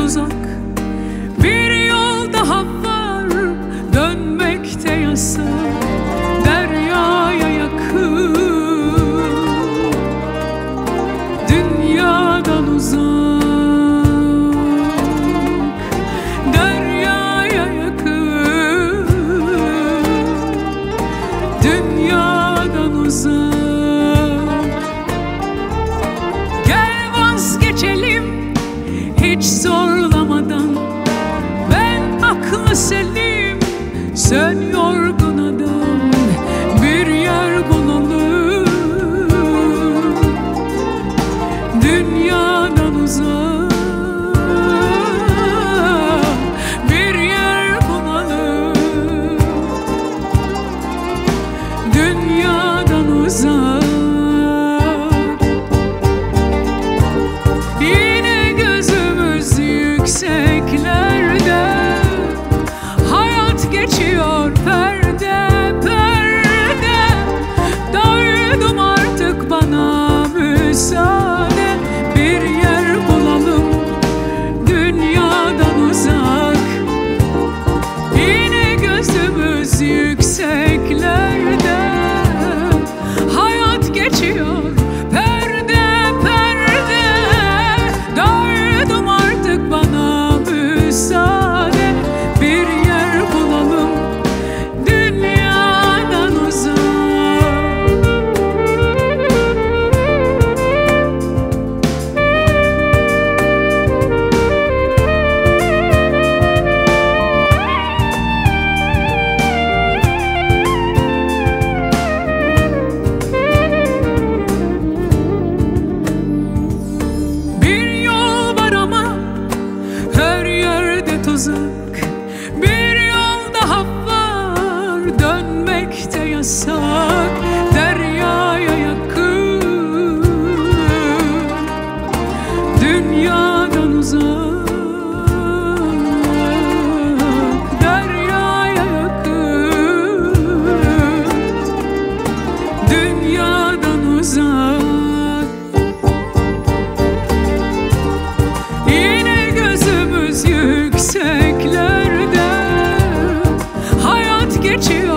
tuzak. Bir yol daha var, dönmekte yasak. Deryaya yakın, dünyadan uzak. Deryaya yakın, dünyadan uzak. Gel vazgeçelim hiç zorlamadan. Ben aklı selim, sen yorgun adam. Bir yer bulalım, dünyadan uzak. Bir yer bulalım, dünyadan uzak. Yine gözümüz yükseklerde, hayat geçiyor perde perde. Doydum artık, bana müsaade. Bir yer bulalım, dünyadan uzak. Yine gözümüz yükseklerde, hayat geçiyor perde perde. Doydum artık, bana müsaade. Bir yer bulalım, dünyadan uzak. Bir yol var ama her yerde tuzak. Bir yol daha var, dönmekte yasak. Deryaya yakın, dünyadan uzak. Deryaya yakın, dünyadan uzak. Yine gözümüz yükseklerde, hayat geçiyor